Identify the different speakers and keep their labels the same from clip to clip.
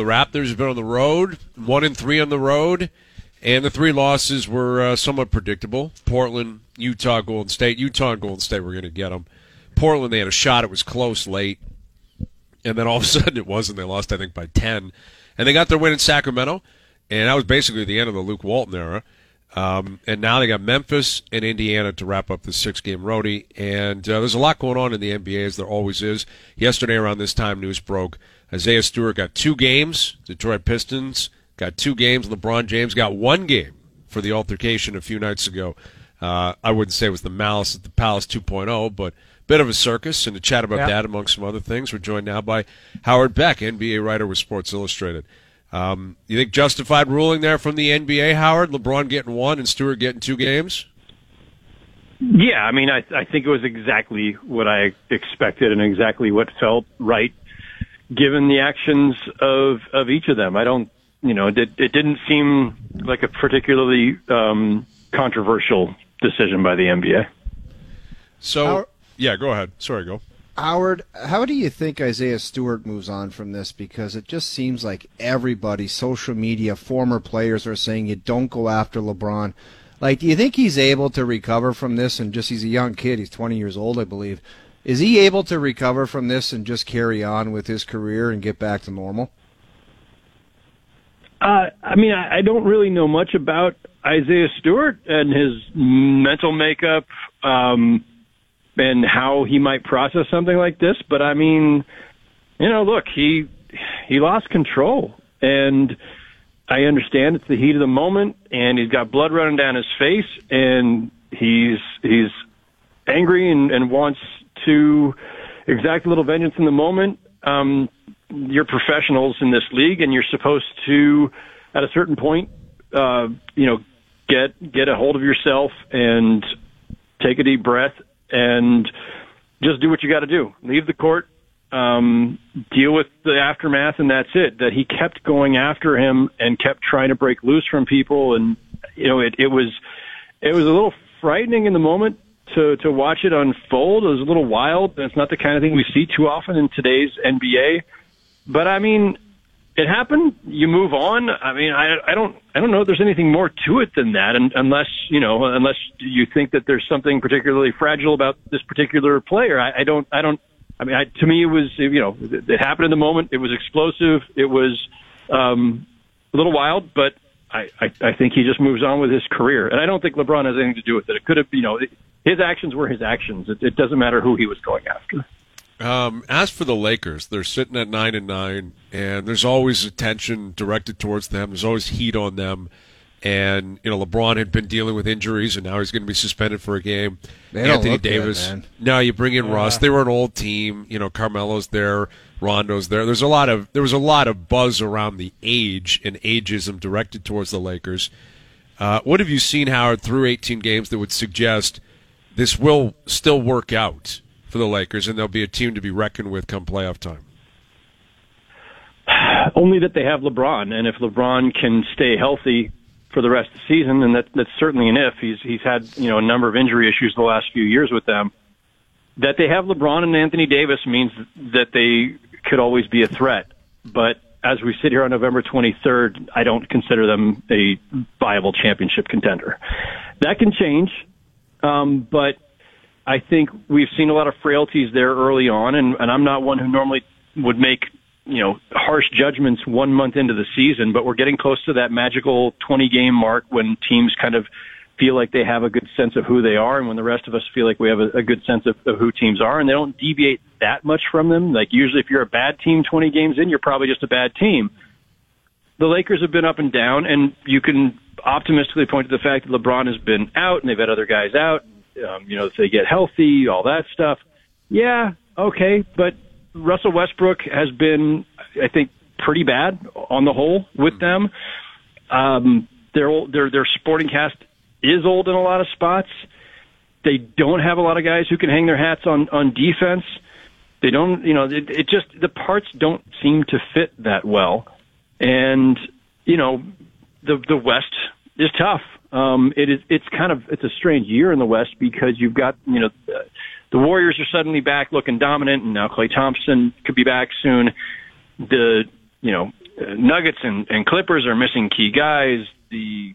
Speaker 1: The Raptors have been on the road, 1-3 on the road, and the 3 losses were somewhat predictable. Portland, Utah, Golden State. Utah and Golden State were going to get them. Portland, they had a shot. It was close late. And then all of a sudden it wasn't. They lost, I think, by 10. And they got their win in Sacramento, and that was basically the end of the Luke Walton era. And now they got Memphis and Indiana to wrap up the 6-game roadie. And there's a lot going on in the NBA, as there always is. Yesterday around this time, news broke. Isaiah Stewart got 2 games. Detroit Pistons got 2 games. LeBron James got 1 game for the altercation a few nights ago. I wouldn't say it was the Malice at the Palace 2.0, but bit of a circus. And to chat about that, among some other things, we're joined now by Howard Beck, NBA writer with Sports Illustrated. You think justified ruling there from the NBA, Howard? LeBron getting 1 and Stewart getting 2 games?
Speaker 2: Yeah, I mean, I think it was exactly what I expected and exactly what felt right, given the actions of each of them. I don't, it didn't seem like a particularly controversial decision by the NBA.
Speaker 1: So, yeah, go ahead. Sorry, go.
Speaker 3: Howard, how do you think Isaiah Stewart moves on from this? Because it just seems like everybody, social media, former players are saying you don't go after LeBron. Like, do you think he's able to recover from this? And he's a young kid. He's 20 years old, I believe. Is he able to recover from this and just carry on with his career and get back to normal?
Speaker 2: I don't really know much about Isaiah Stewart and his mental makeup and how he might process something like this. But, look, he lost control. And I understand it's the heat of the moment, and he's got blood running down his face, and he's angry and wants to exact a little vengeance in the moment. You're professionals in this league, and you're supposed to, at a certain point, get a hold of yourself and take a deep breath and just do what you got to do. Leave the court, deal with the aftermath, and that's it. That he kept going after him and kept trying to break loose from people, and it was a little frightening in the moment to watch it unfold. It was a little wild, and it's not the kind of thing we see too often in today's NBA. But it happened. You move on. I don't know if there's anything more to it than that, unless you think that there's something particularly fragile about this particular player. To me, it was, it happened in the moment. It was explosive. It was a little wild, but I think he just moves on with his career. And I don't think LeBron has anything to do with it. It could have, his actions were his actions. It doesn't matter who he was going after.
Speaker 1: As for the Lakers, they're sitting at 9-9, and there's always attention directed towards them. There's always heat on them. And, LeBron had been dealing with injuries, and now he's going to be suspended for a game. Anthony Davis. Good, now you bring in Russ. They were an old team. Carmelo's there. Rondo's there. There was a lot of buzz around the age and ageism directed towards the Lakers. What have you seen, Howard, through 18 games that would suggest this will still work out for the Lakers, and they'll be a team to be reckoned with come playoff time?
Speaker 2: Only that they have LeBron, and if LeBron can stay healthy for the rest of the season, and that's certainly an if. He's had a number of injury issues the last few years with them. That they have LeBron and Anthony Davis means that they could always be a threat. But as we sit here on November 23rd, I don't consider them a viable championship contender. That can change, but I think we've seen a lot of frailties there early on, and I'm not one who normally would make harsh judgments 1 month into the season, but we're getting close to that magical 20-game mark when teams kind of feel like they have a good sense of who they are, and when the rest of us feel like we have a good sense of who teams are, and they don't deviate that much from them. Like, usually if you're a bad team 20 games in, you're probably just a bad team. The Lakers have been up and down, and you can optimistically point to the fact that LeBron has been out, and they've had other guys out. If they get healthy, all that stuff. Yeah, okay, but Russell Westbrook has been, I think, pretty bad on the whole with them. Their supporting cast is old in a lot of spots. They don't have a lot of guys who can hang their hats on defense. They don't, it just, the parts don't seem to fit that well. And, the West is tough. It's a strange year in the West because you've got, the Warriors are suddenly back looking dominant, and now Klay Thompson could be back soon. Nuggets and Clippers are missing key guys. The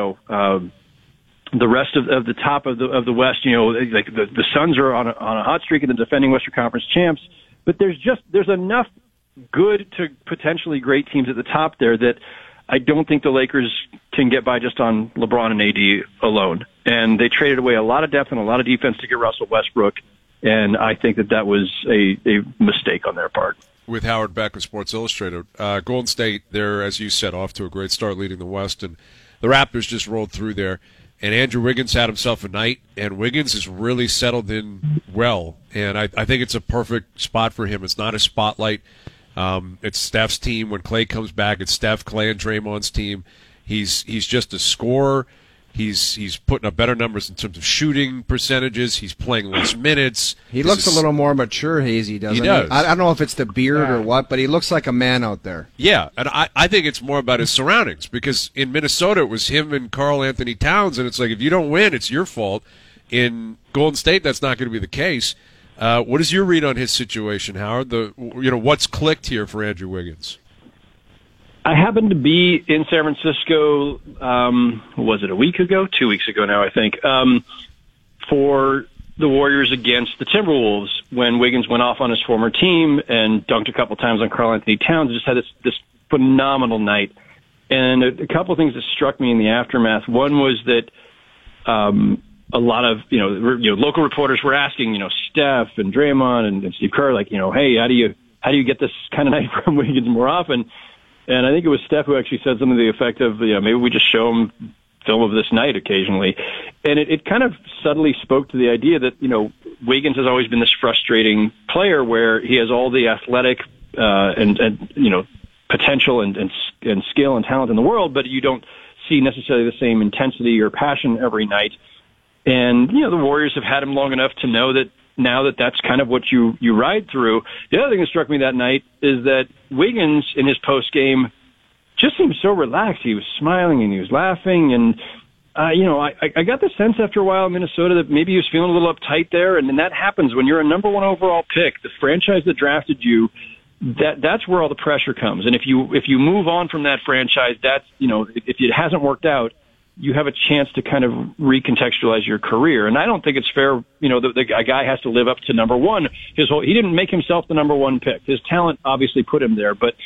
Speaker 2: rest of the top of the West, like the Suns are on a hot streak and the defending Western Conference champs. But there's enough good to potentially great teams at the top there that I don't think the Lakers can get by just on LeBron and AD alone. And they traded away a lot of depth and a lot of defense to get Russell Westbrook. And I think that was a mistake on their part.
Speaker 1: With Howard Beck of Sports Illustrated, Golden State, they're, as you said, off to a great start leading the West. And the Raptors just rolled through there. And Andrew Wiggins had himself a night, and Wiggins has really settled in well. And I think it's a perfect spot for him. It's not a spotlight. It's Steph's team. When Clay comes back, it's Steph, Clay, and Draymond's team. He's just a scorer. He's putting up better numbers in terms of shooting percentages. He's playing less minutes.
Speaker 3: He looks a little more mature, Hazy, doesn't he?
Speaker 1: He does.
Speaker 3: I don't know if it's the beard or what, but he looks like a man out there.
Speaker 1: Yeah, and I think it's more about his surroundings, because in Minnesota it was him and Karl Anthony Towns, and it's like, if you don't win, it's your fault. In Golden State, that's not going to be the case. What is your read on his situation, Howard? What's clicked here for Andrew Wiggins?
Speaker 2: I happened to be in San Francisco, was it a week ago? 2 weeks ago now, I think, for the Warriors against the Timberwolves when Wiggins went off on his former team and dunked a couple times on Karl Anthony Towns. Just had this phenomenal night. And a couple of things that struck me in the aftermath. One was that a lot of local reporters were asking Steph and Draymond and Steve Kerr, like, hey, how do you get this kind of night from Wiggins more often? And I think it was Steph who actually said something to the effect of, maybe we just show him film of this night occasionally. And it kind of subtly spoke to the idea that, Wiggins has always been this frustrating player where he has all the athletic and potential and skill and talent in the world, but you don't see necessarily the same intensity or passion every night. And, the Warriors have had him long enough to know that now that's kind of what you ride through. The other thing that struck me that night is that Wiggins, in his post game, just seemed so relaxed. He was smiling and he was laughing. And, I got the sense after a while in Minnesota that maybe he was feeling a little uptight there. And then that happens when you're a number one overall pick, the franchise that drafted you. That's where all the pressure comes. And if you move on from that franchise, if it hasn't worked out, you have a chance to kind of recontextualize your career. And I don't think it's fair, a guy has to live up to number one. He didn't make himself the number one pick. His talent obviously put him there, but,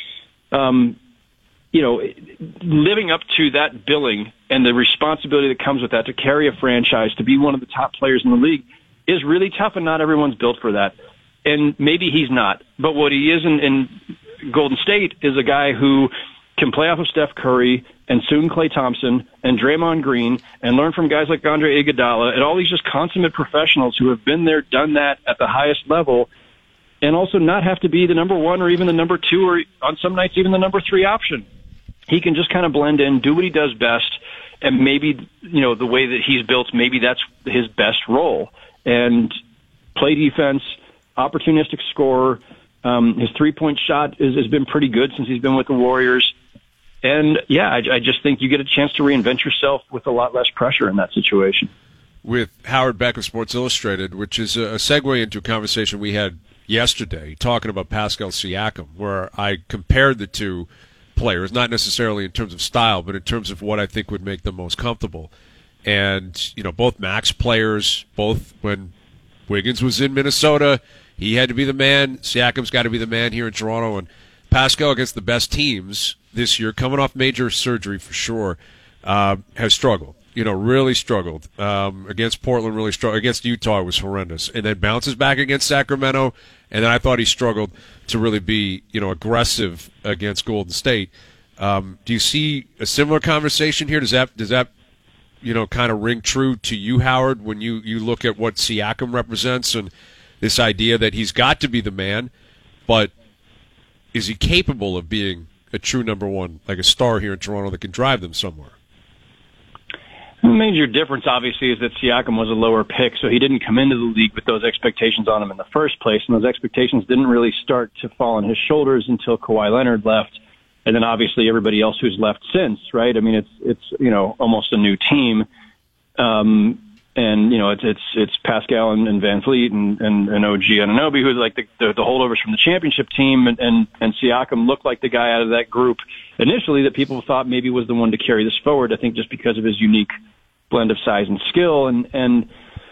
Speaker 2: living up to that billing and the responsibility that comes with that to carry a franchise, to be one of the top players in the league is really tough, and not everyone's built for that. And maybe he's not, but what he is in Golden State is a guy who can play off of Steph Curry and soon Klay Thompson and Draymond Green and learn from guys like Andre Iguodala and all these just consummate professionals who have been there, done that at the highest level, and also not have to be the number one or even the number two or on some nights even the number three option. He can just kind of blend in, do what he does best, and maybe, the way that he's built, maybe that's his best role. And play defense, opportunistic scorer. His three-point shot has been pretty good since he's been with the Warriors. And, I just think you get a chance to reinvent yourself with a lot less pressure in that situation.
Speaker 1: With Howard Beck of Sports Illustrated, which is a segue into a conversation we had yesterday, talking about Pascal Siakam, where I compared the two players, not necessarily in terms of style, but in terms of what I think would make them most comfortable. And, both max players, both when Wiggins was in Minnesota, he had to be the man. Siakam's got to be the man here in Toronto. And Pascal, against the best teams this year, coming off major surgery for sure, has struggled. Really struggled. Against Portland, really struggled. Against Utah, it was horrendous. And then bounces back against Sacramento. And then I thought he struggled to really be, aggressive against Golden State. Do you see a similar conversation here? Does that kind of ring true to you, Howard, when you look at what Siakam represents and this idea that he's got to be the man, but is he capable of being a true number one, like a star here in Toronto that can drive them somewhere?
Speaker 2: The major difference, obviously, is that Siakam was a lower pick, so he didn't come into the league with those expectations on him in the first place, and those expectations didn't really start to fall on his shoulders until Kawhi Leonard left, and then obviously everybody else who's left since, right? I mean, it's almost a new team. And And, it's Pascal and Van Fleet and OG Anunoby, who are like the holdovers from the championship team, and Siakam looked like the guy out of that group initially that people thought maybe was the one to carry this forward, I think just because of his unique blend of size and skill. And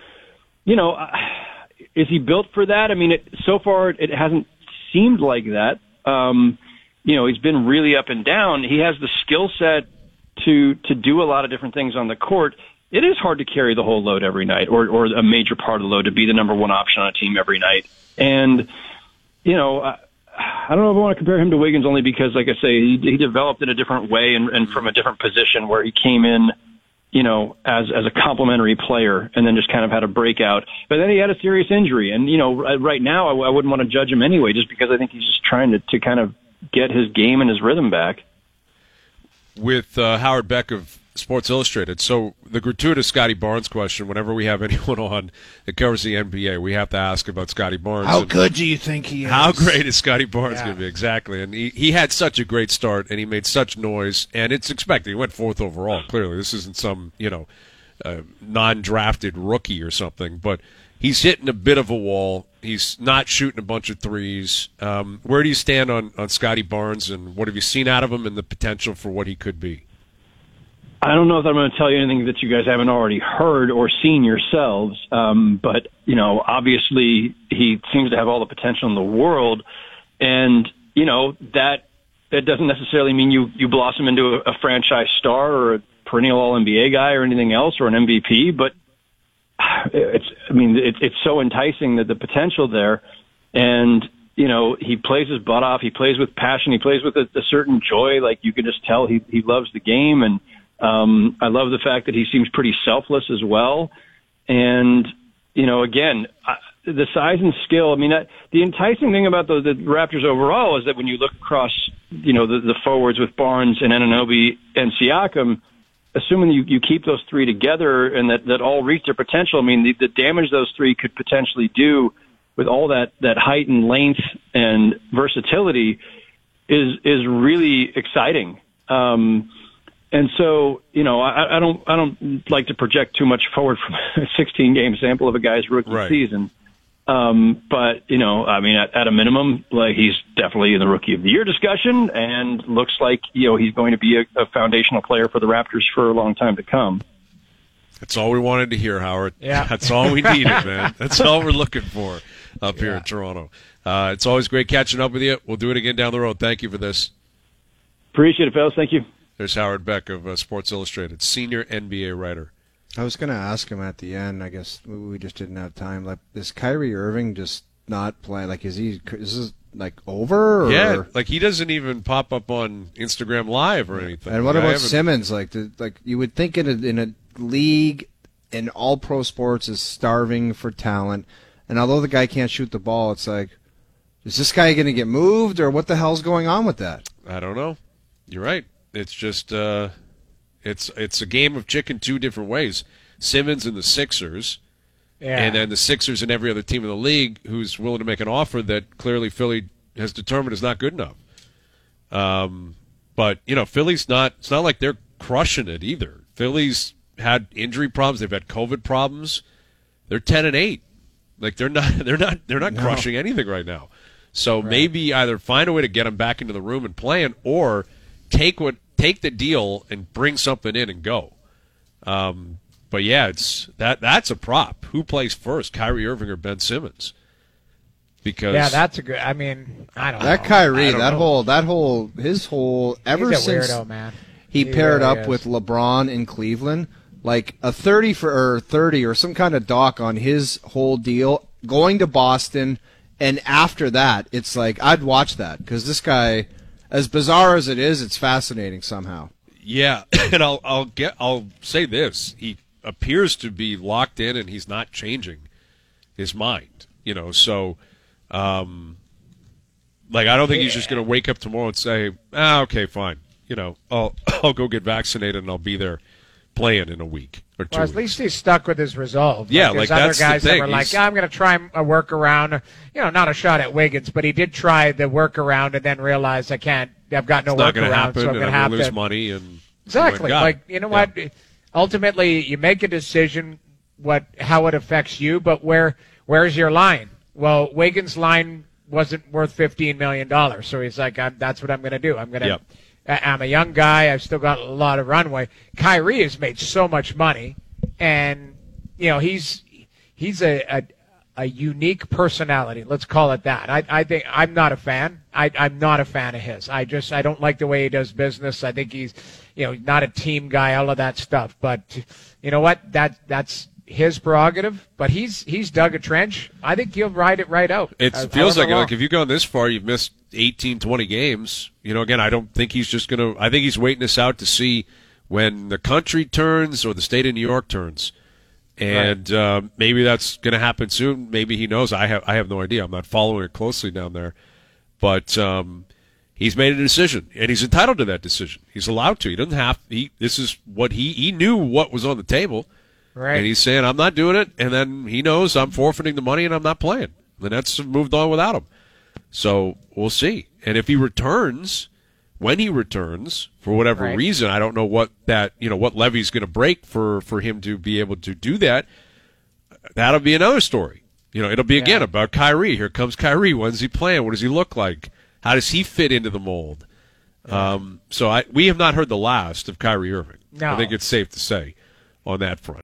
Speaker 2: is he built for that? I mean, so far it hasn't seemed like that. He's been really up and down. He has the skill set to do a lot of different things on the court. It is hard to carry the whole load every night, or a major part of the load, to be the number one option on a team every night. And, I don't know if I want to compare him to Wiggins, only because, like I say, he developed in a different way and from a different position, where he came in, as a complementary player, and then just kind of had a breakout. But then he had a serious injury. And, right now I wouldn't want to judge him anyway, just because I think he's just trying to kind of get his game and his rhythm back.
Speaker 1: With Howard Beck of Sports Illustrated. So the gratuitous Scotty Barnes question, whenever we have anyone on that covers the NBA, we have to ask about Scotty Barnes.
Speaker 3: How good do you think he is?
Speaker 1: How great is Scotty Barnes going to be? Exactly. And he had such a great start, and he made such noise, and it's expected. He went 4th overall, clearly. This isn't some, non-drafted rookie or something, but he's hitting a bit of a wall. He's not shooting a bunch of threes. Where do you stand on Scotty Barnes, and what have you seen out of him and the potential for what he could be?
Speaker 2: I don't know if I'm going to tell you anything that you guys haven't already heard or seen yourselves, but, obviously he seems to have all the potential in the world, and, that doesn't necessarily mean you blossom into a franchise star or a perennial All-NBA guy or anything else, or an MVP, but it's so enticing, that the potential there, and, he plays his butt off, he plays with passion, he plays with a certain joy, like you can just tell he loves the game, and I love the fact that he seems pretty selfless as well. And, again, the size and skill, the enticing thing about the Raptors overall is that when you look across, the forwards with Barnes and Anunoby and Siakam, assuming you keep those three together and that all reach their potential, the damage those three could potentially do with all that height and length and versatility is really exciting. And so, I don't like to project too much forward from a 16-game sample of a guy's rookie season. But, at a minimum, like, he's definitely in the Rookie of the Year discussion, and looks like, he's going to be a foundational player for the Raptors for a long time to come.
Speaker 1: That's all we wanted to hear, Howard.
Speaker 4: Yeah.
Speaker 1: That's all we needed, man. That's all we're looking for up here in Toronto. It's always great catching up with you. We'll do it again down the road. Thank you for this.
Speaker 2: Appreciate it, fellas. Thank you.
Speaker 1: There's Howard Beck of Sports Illustrated, senior NBA writer.
Speaker 3: I was going to ask him at the end. I guess we just didn't have time. Like, is Kyrie Irving just not playing? Like, is this like over? Or?
Speaker 1: Yeah, like he doesn't even pop up on Instagram Live or anything.
Speaker 3: And what about Simmons? Like you would think in a league, in all pro sports is starving for talent, and although the guy can't shoot the ball, it's like, is this guy going to get moved, or what the hell's going on with that?
Speaker 1: I don't know. You're right. It's just it's a game of chicken two different ways. Simmons and the Sixers, and then the Sixers and every other team in the league who's willing to make an offer that clearly Philly has determined is not good enough. But Philly's not. It's not like they're crushing it either. Philly's had injury problems. They've had COVID problems. They're 10-8. Like they're not crushing anything right now. So maybe either find a way to get them back into the room and playing, or take the deal and bring something in and go. But yeah, that's a prop. Who plays first, Kyrie Irving or Ben Simmons? Because
Speaker 4: that's a good. I don't know.
Speaker 3: That Kyrie, that whole ever
Speaker 4: He's a
Speaker 3: since
Speaker 4: weirdo, man.
Speaker 3: He paired
Speaker 4: really
Speaker 3: up
Speaker 4: is.
Speaker 3: with LeBron in Cleveland, like a 30 or some kind of doc on his whole deal, going to Boston, and after that, it's like I'd watch that because this guy, as bizarre as it is, it's fascinating somehow.
Speaker 1: Yeah, and I'll say this: he appears to be locked in, and he's not changing his mind. So, I don't think he's just going to wake up tomorrow and say, okay, fine. I'll go get vaccinated and I'll be there playing in a week or 2
Speaker 4: Well,
Speaker 1: weeks.
Speaker 4: at least he's stuck with his resolve.
Speaker 1: Yeah,
Speaker 4: there's
Speaker 1: like,
Speaker 4: other
Speaker 1: that's the
Speaker 4: guys that
Speaker 1: thing.
Speaker 4: were like, I'm going to try a workaround. Not a shot at Wiggins, but he did try the workaround and then realized I've got no
Speaker 1: It's not going to
Speaker 4: workaround,
Speaker 1: happen,
Speaker 4: so I'm
Speaker 1: and
Speaker 4: going to
Speaker 1: I'm
Speaker 4: have
Speaker 1: going to lose
Speaker 4: to.
Speaker 1: money. And
Speaker 4: Exactly.
Speaker 1: what?
Speaker 4: What? Ultimately, you make a decision. how it affects you, but where's your line? Well, Wiggins' line wasn't worth $15 million, so he's like, that's what I'm going to do. I'm a young guy. I've still got a lot of runway. Kyrie has made so much money, and he's a unique personality. Let's call it that. I think I'm not a fan. I'm not a fan of his. I don't like the way he does business. I think he's not a team guy. All of that stuff. But you know what? That's his prerogative. But he's dug a trench. I think he'll ride it right out.
Speaker 1: It feels like if you've gone this far, you've missed 18, 20 games. Again, I don't think he's just going to – I think he's waiting this out to see when the country turns or the state of New York turns. And maybe that's going to happen soon. Maybe he knows. I have no idea. I'm not following it closely down there. But he's made a decision, and he's entitled to that decision. He's allowed to. He doesn't have – this is what he knew what was on the table.
Speaker 4: Right.
Speaker 1: And he's saying, I'm not doing it. And then he knows I'm forfeiting the money and I'm not playing. The Nets have moved on without him. So we'll see. And if he returns, when he returns, for whatever reason, I don't know what what levy's going to break for him to be able to do that. That'll be another story. It'll be again about Kyrie. Here comes Kyrie. When's he playing? What does he look like? How does he fit into the mold? So we have not heard the last of Kyrie Irving.
Speaker 4: No.
Speaker 1: I think it's safe to say on that front.